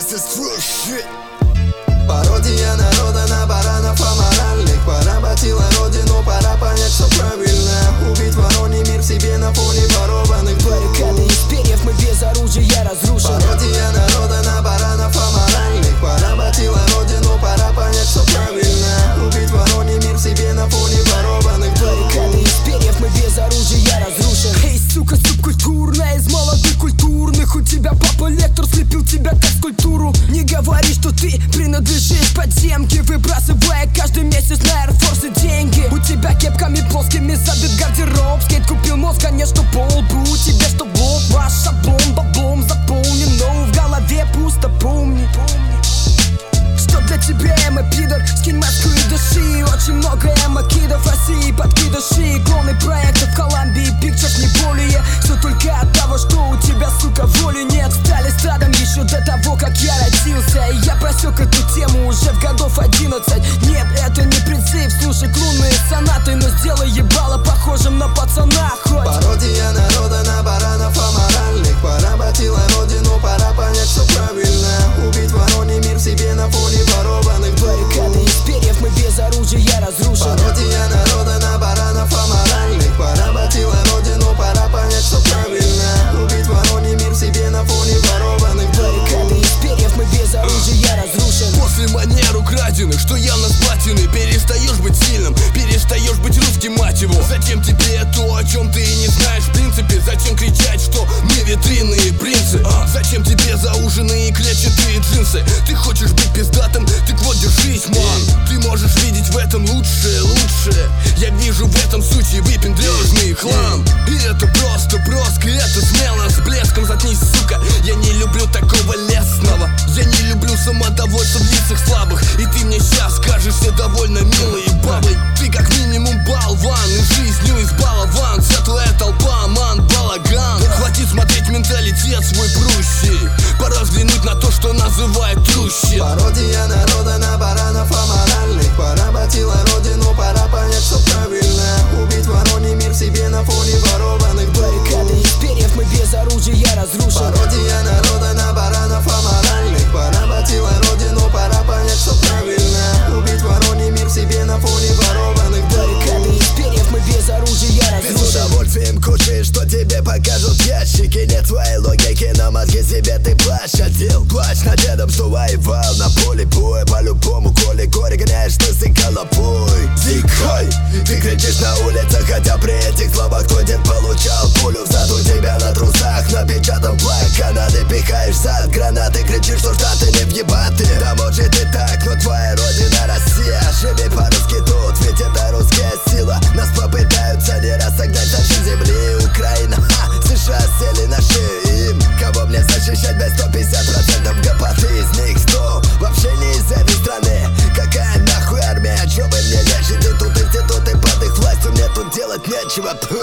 This is true shit. Пародия народа на баранов аморальных. Поработила родину, пора понять, что правильно. Убить вороний мир в себе на фоне ворованных баррикады из перьев, мы без оружия разрушены. Пародия народа на баранов аморальных. Поработила родину, пора понять, что правильно. Убить вороний мир в себе на фоне ворованных баррикады из перьев, мы без оружия разрушены. Эй, сука, субкультурная из молодых культурных. У тебя папа лектор слепил тебя как скульптуру. Не говори, что ты принадлежишь подземке, выбрасывая каждый месяц на Air Force деньги. У тебя кепками плоскими забит гардероб. Скейт купил мозг, конечно, по лбу. У тебя что блок, ваш шаблон баблом заполнен, но в голове пусто, помни. Что для тебя эмо, пидор? Скинь маску и дыши. Очень много эмо-кидов в России, подкидыши. Клоны проектов в Колумбии, пикчешь не более. Все только от того, что у тебя, сука, воли нет. Стали стадом еще до того, как я родился. И я просек эту тему уже в годов 11. Нет, это не принцип, слушай клунные сонаты, но сделай ебало похожим на пацана хоть. Пародия народа на баранов аморальных. Поработила родину, пора понять, что правильно. Убить вороний мир в себе на фоне ворованных баррикады из перьев, мы без оружия разрушены. Пародия народа на баранов аморальных. Поработила родину, пора понять, что правильно. Убить вороний мир в себе на фоне ворованных баррикады из перьев, мы без оружия разрушены. После манер украденных, что явно с платины. Перестаешь быть сильным, перестаешь быть русским, мать его. Зачем тебе то, о чем ты и не знаешь в принципе? Зачем кричать, что мы витринные принцы? Зачем тебе зауженные клетчатые джинсы? Ты хочешь быть пиздатым, так вот держись, ман. Ты можешь видеть в этом лучшее. Я вижу в этом случае выпендрежный хлам. И это просто броско, это смело, с блеском заткнись, сука. Я не люблю такого лесного. Я не люблю самодовольство в лицах слабых. И ты мне сейчас кажешься довольно милой бабой. Ты как минимум болван, и жизнью избалован. Вся твоя толпа, ман, балаган. Хватит смотреть менталитет свой прущий. Пора взглянуть на то, что называют трущим. Пародия народа на баранов аморальных. Поработила родину, пора понять, что правильно. Убить вороний мир в себе на фоне ворованных баррикады из перьев, мы без оружия разрушены. Пародия народа на баранов аморальных. Поработила родину, пора понять, что правильно. Убить вороний мир в себе на фоне ворованных баррикады из перьев, мы без оружия разрушены. Ты с удовольствием кушаешь, что тебе покажут ящики. Нет твоей логики, на мозге себе ты плащ одел. Плащ над дедом, что воевал на поле боя. По-любому, коли горе гоняешь, ты с головой. Дикой, ты кричишь на улицах, хотя при этих словах твой дед получал пулю в зад. У тебя на трусах напечатан флаг Канады. Пихаешь зад гранаты, кричишь, что штаты не въебаты. Да может и так, но твоя родина Россия. Живи по-русски тут, ведь это русская сила. Нас попытаются не раз согнать с нашей земли. Украина, США сели на шею им. Кого мне защищать без 150% гопоты? Из них 100 вообще не из этой страны. Какая нахуй армия? Чё вы мне лежите? Тут институты под их властью, мне тут делать нечего.